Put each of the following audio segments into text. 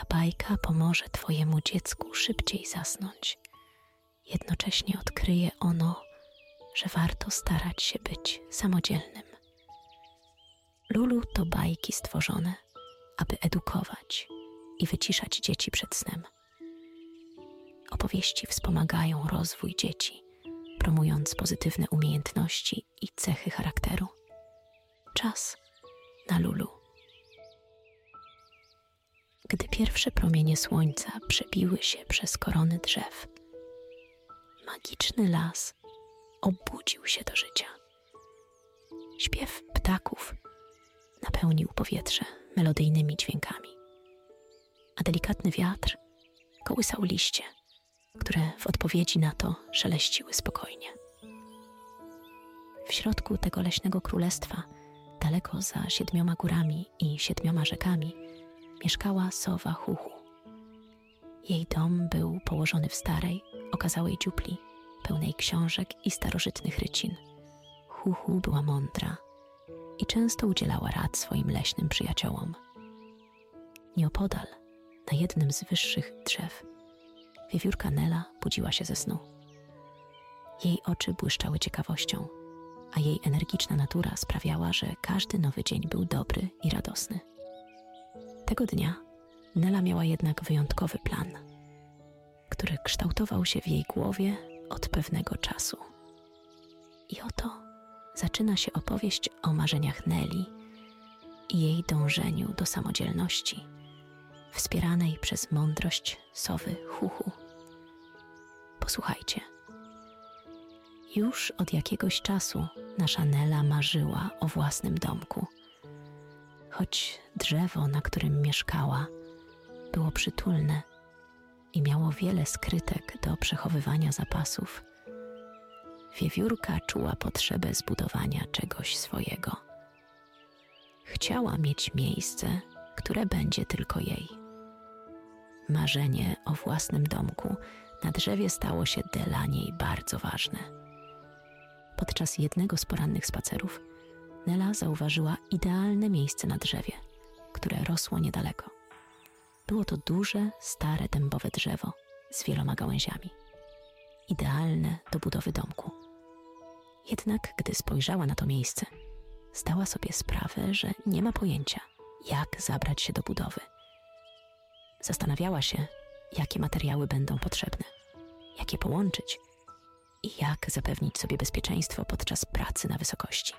bajka pomoże Twojemu dziecku szybciej zasnąć. Jednocześnie odkryje ono, że warto starać się być samodzielnym. Lulu to bajki stworzone, aby edukować i wyciszać dzieci przed snem. Opowieści wspomagają rozwój dzieci, promując pozytywne umiejętności i cechy charakteru. Czas na Lulu. Gdy pierwsze promienie słońca przebiły się przez korony drzew, magiczny las obudził się do życia. Śpiew ptaków napełnił powietrze melodyjnymi dźwiękami, a delikatny wiatr kołysał liście, które w odpowiedzi na to szeleściły spokojnie. W środku tego leśnego królestwa, daleko za 7 górami i 7 rzekami, mieszkała sowa Huhu. Jej dom był położony w starej, okazałej dziupli, pełnej książek i starożytnych rycin. Huhu była mądra i często udzielała rad swoim leśnym przyjaciołom. Nieopodal, na jednym z wyższych drzew, wiewiórka Nela budziła się ze snu. Jej oczy błyszczały ciekawością, a jej energiczna natura sprawiała, że każdy nowy dzień był dobry i radosny. Tego dnia Nela miała jednak wyjątkowy plan, który kształtował się w jej głowie od pewnego czasu. I oto zaczyna się opowieść o marzeniach Neli i jej dążeniu do samodzielności, wspieranej przez mądrość sowy Huhu. Posłuchajcie. Już od jakiegoś czasu nasza Nela marzyła o własnym domku. Choć drzewo, na którym mieszkała, było przytulne i miało wiele skrytek do przechowywania zapasów, wiewiórka czuła potrzebę zbudowania czegoś swojego. Chciała mieć miejsce, które będzie tylko jej. Marzenie o własnym domku na drzewie stało się dla niej bardzo ważne. Podczas jednego z porannych spacerów Nela zauważyła idealne miejsce na drzewie, które rosło niedaleko. Było to duże, stare dębowe drzewo z wieloma gałęziami. Idealne do budowy domku. Jednak gdy spojrzała na to miejsce, zdała sobie sprawę, że nie ma pojęcia, jak zabrać się do budowy. Zastanawiała się, jakie materiały będą potrzebne, jak je połączyć i jak zapewnić sobie bezpieczeństwo podczas pracy na wysokości.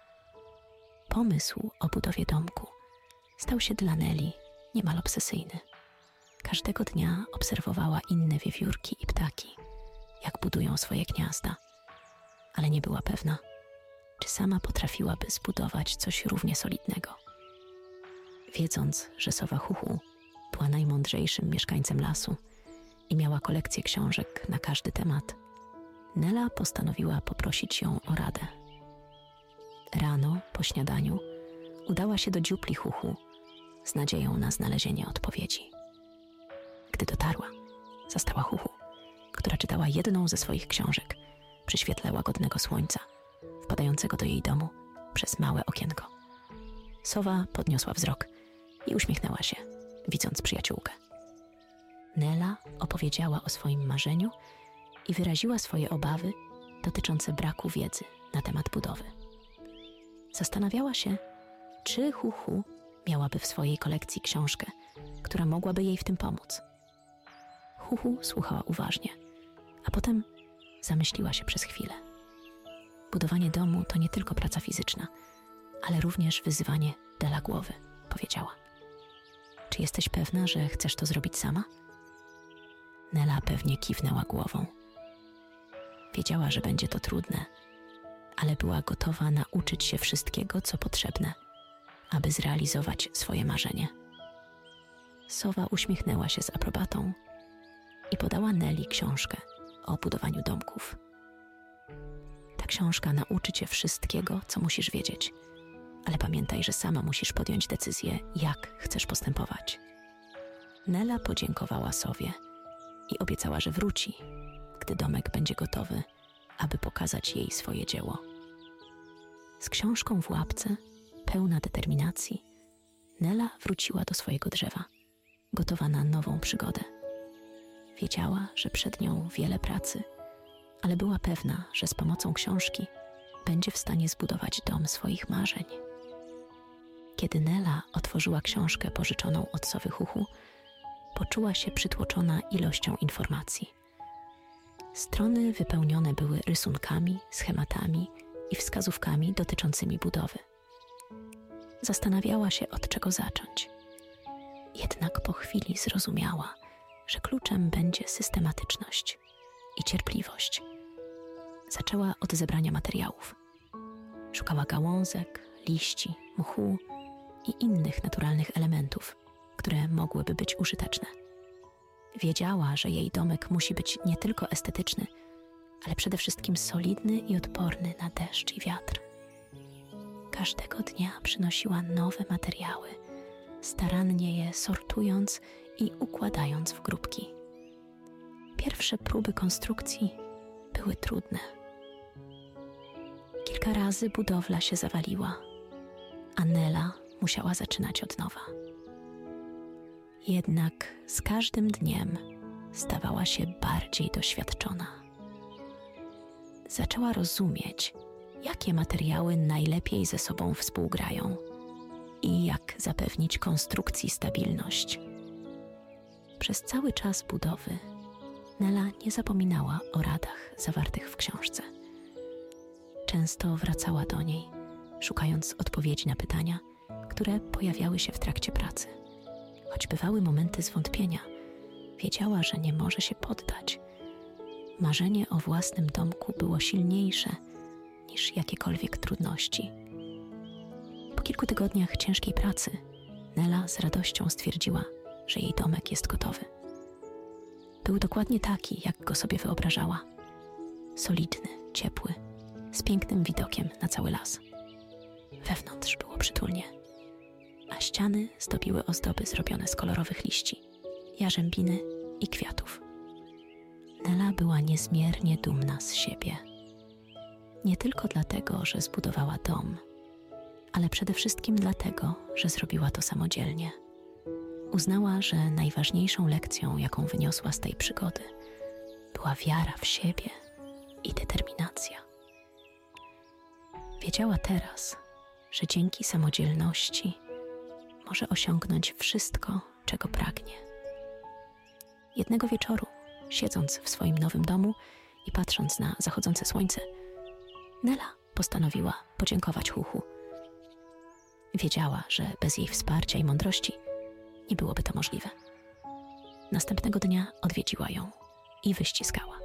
Pomysł o budowie domku stał się dla Neli niemal obsesyjny. Każdego dnia obserwowała inne wiewiórki i ptaki, jak budują swoje gniazda, ale nie była pewna, czy sama potrafiłaby zbudować coś równie solidnego. Wiedząc, że sowa Huhu była najmądrzejszym mieszkańcem lasu i miała kolekcję książek na każdy temat, Nela postanowiła poprosić ją o radę. Rano, po śniadaniu, udała się do dziupli Huhu z nadzieją na znalezienie odpowiedzi. Gdy dotarła, zastała Huhu, która czytała jedną ze swoich książek przy świetle łagodnego słońca, wpadającego do jej domu przez małe okienko. Sowa podniosła wzrok i uśmiechnęła się, widząc przyjaciółkę. Nela opowiedziała o swoim marzeniu i wyraziła swoje obawy dotyczące braku wiedzy na temat budowy. Zastanawiała się, czy Huhu miałaby w swojej kolekcji książkę, która mogłaby jej w tym pomóc. Huhu słuchała uważnie, a potem zamyśliła się przez chwilę. Budowanie domu to nie tylko praca fizyczna, ale również wyzwanie dla głowy, powiedziała. Czy jesteś pewna, że chcesz to zrobić sama? Nela pewnie kiwnęła głową. Wiedziała, że będzie to trudne, ale była gotowa nauczyć się wszystkiego, co potrzebne, aby zrealizować swoje marzenie. Sowa uśmiechnęła się z aprobatą i podała Neli książkę o budowaniu domków. Ta książka nauczy cię wszystkiego, co musisz wiedzieć, ale pamiętaj, że sama musisz podjąć decyzję, jak chcesz postępować. Nela podziękowała sowie i obiecała, że wróci, gdy domek będzie gotowy, aby pokazać jej swoje dzieło. Z książką w łapce, pełna determinacji, Nela wróciła do swojego drzewa, gotowa na nową przygodę. Wiedziała, że przed nią wiele pracy, ale była pewna, że z pomocą książki będzie w stanie zbudować dom swoich marzeń. Kiedy Nela otworzyła książkę pożyczoną od sowy Huchu, poczuła się przytłoczona ilością informacji. Strony wypełnione były rysunkami, schematami i wskazówkami dotyczącymi budowy. Zastanawiała się, od czego zacząć. Jednak po chwili zrozumiała, że kluczem będzie systematyczność i cierpliwość. Zaczęła od zebrania materiałów. Szukała gałązek, liści, mchu i innych naturalnych elementów, które mogłyby być użyteczne. Wiedziała, że jej domek musi być nie tylko estetyczny, ale przede wszystkim solidny i odporny na deszcz i wiatr. Każdego dnia przynosiła nowe materiały, starannie je sortując i układając w grupki. Pierwsze próby konstrukcji były trudne. Kilka razy budowla się zawaliła, a Nela musiała zaczynać od nowa. Jednak z każdym dniem stawała się bardziej doświadczona. Zaczęła rozumieć, jakie materiały najlepiej ze sobą współgrają i jak zapewnić konstrukcji stabilność. Przez cały czas budowy Nela nie zapominała o radach zawartych w książce. Często wracała do niej, szukając odpowiedzi na pytania, które pojawiały się w trakcie pracy. Choć bywały momenty zwątpienia, wiedziała, że nie może się poddać. Marzenie o własnym domku było silniejsze niż jakiekolwiek trudności. Po kilku tygodniach ciężkiej pracy Nela z radością stwierdziła, że jej domek jest gotowy. Był dokładnie taki, jak go sobie wyobrażała. Solidny, ciepły, z pięknym widokiem na cały las. Wewnątrz było przytulnie, a ściany zdobiły ozdoby zrobione z kolorowych liści, jarzębiny i kwiatów. Nela była niezmiernie dumna z siebie. Nie tylko dlatego, że zbudowała dom, ale przede wszystkim dlatego, że zrobiła to samodzielnie. Uznała, że najważniejszą lekcją, jaką wyniosła z tej przygody, była wiara w siebie i determinacja. Wiedziała teraz, że dzięki samodzielności może osiągnąć wszystko, czego pragnie. Jednego wieczoru, siedząc w swoim nowym domu i patrząc na zachodzące słońce, Nela postanowiła podziękować Huchu. Wiedziała, że bez jej wsparcia i mądrości nie byłoby to możliwe. Następnego dnia odwiedziła ją i wyściskała.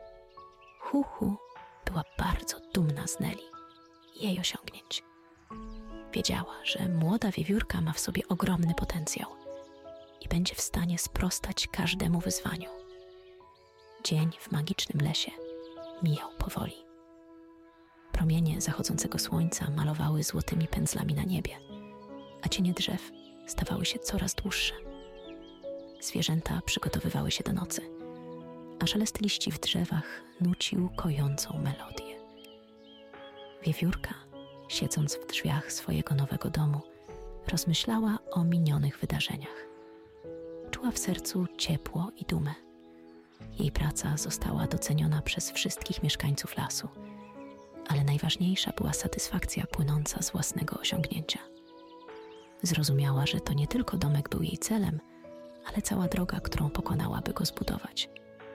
Huchu była bardzo dumna z Neli i jej osiągnięć. Wiedziała, że młoda wiewiórka ma w sobie ogromny potencjał i będzie w stanie sprostać każdemu wyzwaniu. Dzień w magicznym lesie mijał powoli. Promienie zachodzącego słońca malowały złotymi pędzlami na niebie, a cienie drzew stawały się coraz dłuższe. Zwierzęta przygotowywały się do nocy, a szelest liści w drzewach nucił kojącą melodię. Wiewiórka, siedząc w drzwiach swojego nowego domu, rozmyślała o minionych wydarzeniach. Czuła w sercu ciepło i dumę. Jej praca została doceniona przez wszystkich mieszkańców lasu, ale najważniejsza była satysfakcja płynąca z własnego osiągnięcia. Zrozumiała, że to nie tylko domek był jej celem, ale cała droga, którą pokonała, by go zbudować.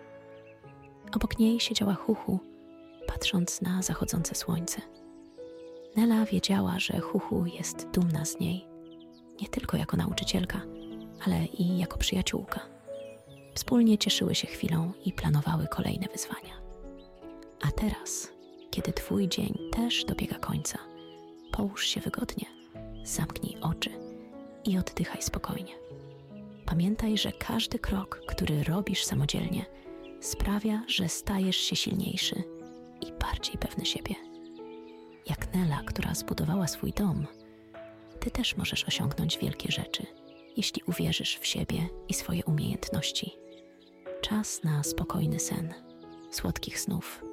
Obok niej siedziała Huchu, patrząc na zachodzące słońce. Nela wiedziała, że Huchu jest dumna z niej, nie tylko jako nauczycielka, ale i jako przyjaciółka. Wspólnie cieszyły się chwilą i planowały kolejne wyzwania. A teraz, kiedy twój dzień też dobiega końca, połóż się wygodnie, zamknij oczy i oddychaj spokojnie. Pamiętaj, że każdy krok, który robisz samodzielnie, sprawia, że stajesz się silniejszy i bardziej pewny siebie. Jak Nela, która zbudowała swój dom, ty też możesz osiągnąć wielkie rzeczy, jeśli uwierzysz w siebie i swoje umiejętności. Czas na spokojny sen, słodkich snów